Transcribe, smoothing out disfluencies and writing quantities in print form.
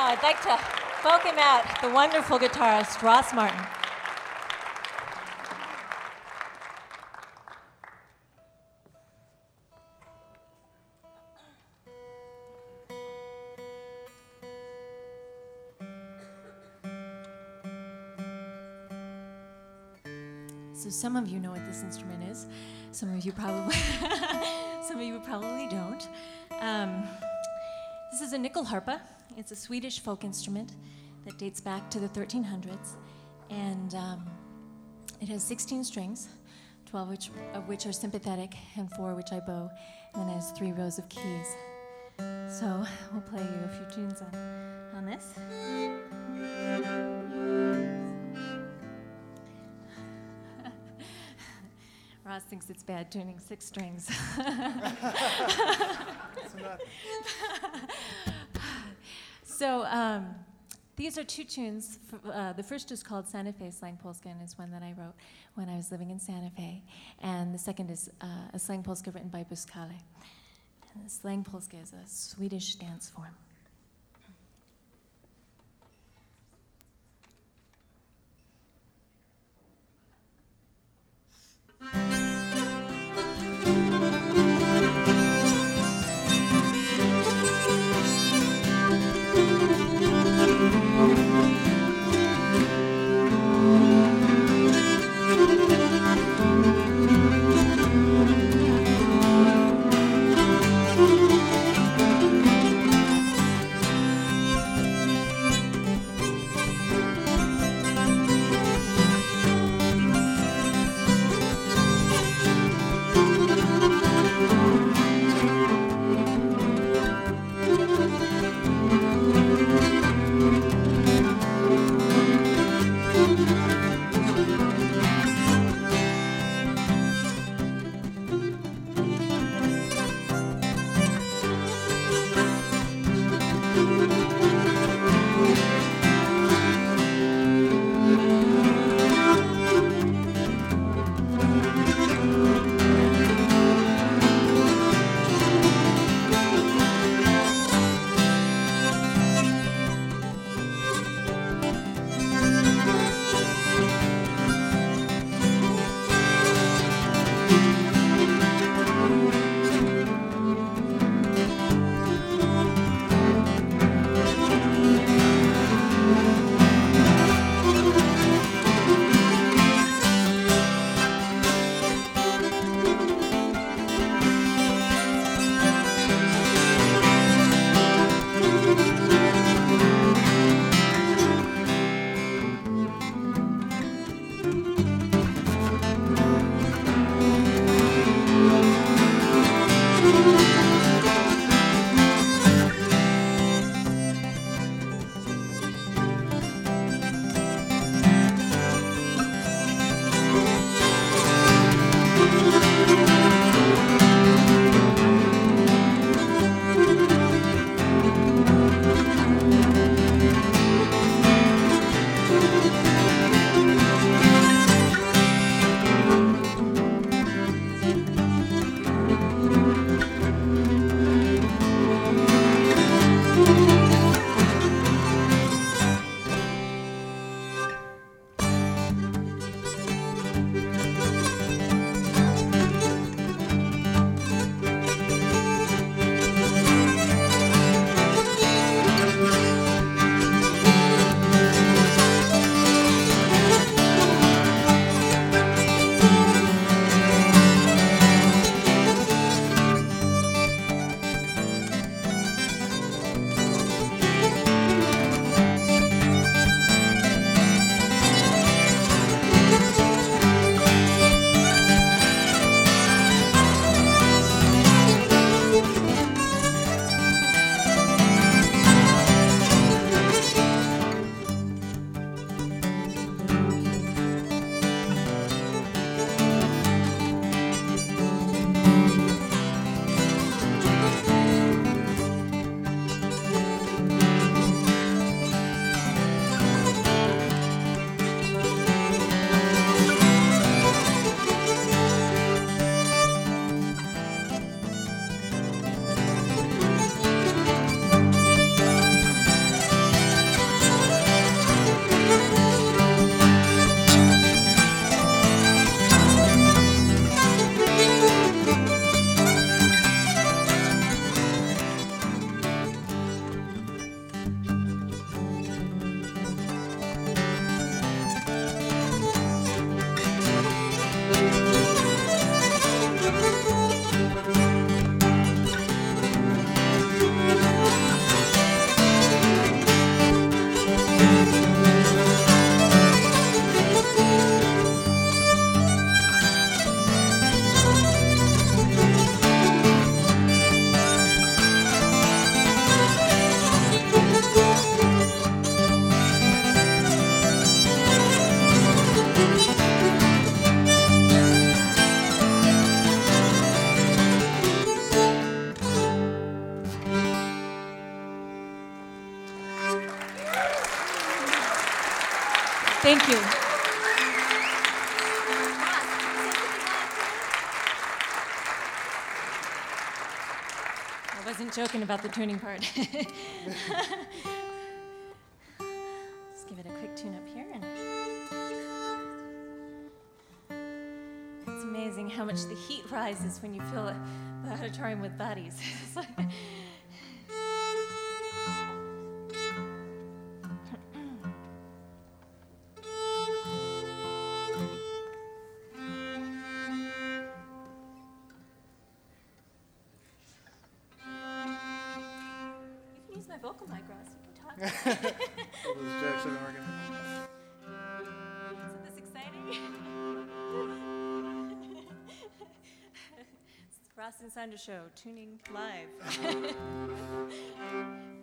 I'd like to welcome out the wonderful guitarist, Ross Martin. So some of you know what this instrument is. Some of you probably don't. This is a nyckelharpa. It's a Swedish folk instrument that dates back to the 1300s, and it has 16 strings, 12 of which are sympathetic and 4 which I bow, and then it has 3 rows of keys. So we'll play you a few tunes on this. Ross thinks it's bad tuning 6 strings. So these are 2 tunes. The first is called Santa Fe Slang Polska, and is one that I wrote when I was living in Santa Fe. And the second is a Slang Polska written by Buskale. And the Slang Polska is a Swedish dance form. Thank you. I wasn't joking about the tuning part. Let's give it a quick tune up here. And it's amazing how much the heat rises when you fill the auditorium with bodies. It's like my vocal mic, Ross. You can talk. Those jokes aren't working. Isn't this exciting? It's the Ross and Sandra Show, tuning live.